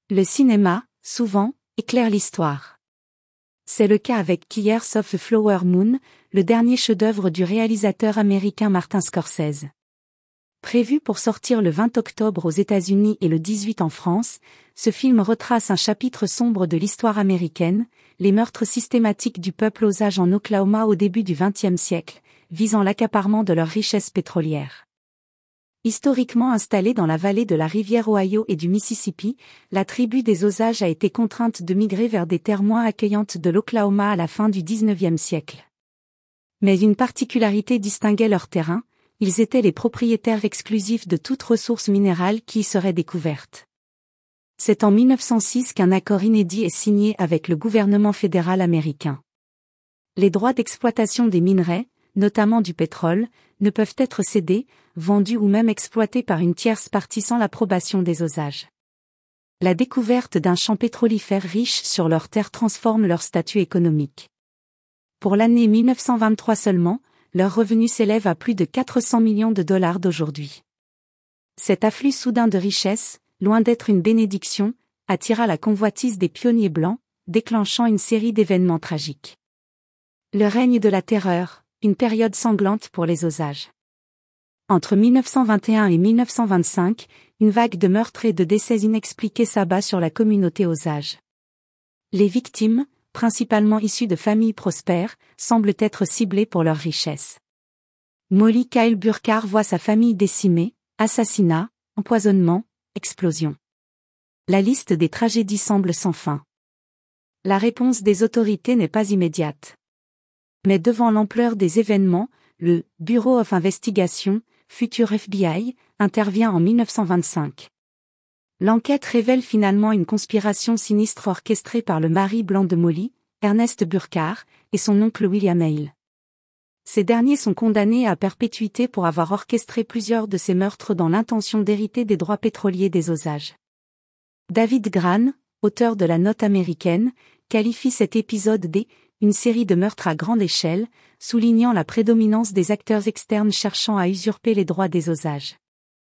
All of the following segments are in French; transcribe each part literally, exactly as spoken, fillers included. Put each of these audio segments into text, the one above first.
Le cinéma, souvent, éclaire l'histoire. C'est le cas avec Killers of a Flower Moon, le dernier chef-d'œuvre du réalisateur américain Martin Scorsese. Prévu pour sortir le vingt octobre aux États-Unis et le dix-huit en France, ce film retrace un chapitre sombre de l'histoire américaine, les meurtres systématiques du peuple osage en Oklahoma au début du vingtième siècle, visant l'accaparement de leurs richesses pétrolières. Historiquement installée dans la vallée de la rivière Ohio et du Mississippi, la tribu des Osages a été contrainte de migrer vers des terres moins accueillantes de l'Oklahoma à la fin du dix-neuvième siècle. Mais une particularité distinguait leur terrain, ils étaient les propriétaires exclusifs de toute ressource minérale qui y serait découverte. C'est en mille neuf cent six qu'un accord inédit est signé avec le gouvernement fédéral américain. Les droits d'exploitation des minerais, notamment du pétrole, ne peuvent être cédés, vendus ou même exploités par une tierce partie sans l'approbation des Osages. La découverte d'un champ pétrolifère riche sur leurs terres transforme leur statut économique. Pour l'année mille neuf cent vingt-trois seulement, leurs revenus s'élèvent à plus de quatre cents millions de dollars d'aujourd'hui. Cet afflux soudain de richesses, loin d'être une bénédiction, attira la convoitise des pionniers blancs, déclenchant une série d'événements tragiques. Le règne de la terreur, une période sanglante pour les Osages. Entre mille neuf cent vingt et un et mille neuf cent vingt-cinq, une vague de meurtres et de décès inexpliqués s'abat sur la communauté Osage. Les victimes, principalement issues de familles prospères, semblent être ciblées pour leur richesse. Molly Kyle Burkhart voit sa famille décimée, assassinat, empoisonnement, explosion. La liste des tragédies semble sans fin. La réponse des autorités n'est pas immédiate. Mais devant l'ampleur des événements, le Bureau of Investigation, futur F B I, intervient en mille neuf cent vingt-cinq. L'enquête révèle finalement une conspiration sinistre orchestrée par le mari blanc de Molly, Ernest Burkhart, et son oncle William Hale. Ces derniers sont condamnés à perpétuité pour avoir orchestré plusieurs de ces meurtres dans l'intention d'hériter des droits pétroliers des Osages. David Grann, auteur de la Note américaine, qualifie cet épisode d'« une série de meurtres à grande échelle », soulignant la prédominance des acteurs externes cherchant à usurper les droits des Osages.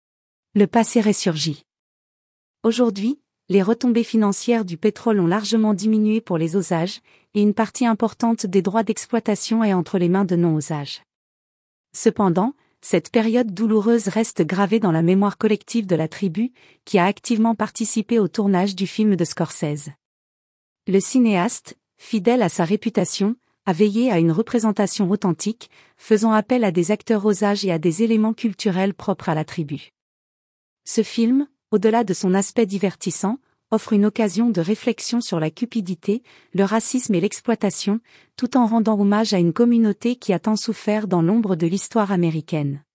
Le passé ressurgit. Aujourd'hui, les retombées financières du pétrole ont largement diminué pour les Osages, et une partie importante des droits d'exploitation est entre les mains de non-Osages. Cependant, cette période douloureuse reste gravée dans la mémoire collective de la tribu, qui a activement participé au tournage du film de Scorsese. Le cinéaste, fidèle à sa réputation, a veillé à une représentation authentique, faisant appel à des acteurs Osages et à des éléments culturels propres à la tribu. Ce film, au-delà de son aspect divertissant, offre une occasion de réflexion sur la cupidité, le racisme et l'exploitation, tout en rendant hommage à une communauté qui a tant souffert dans l'ombre de l'histoire américaine.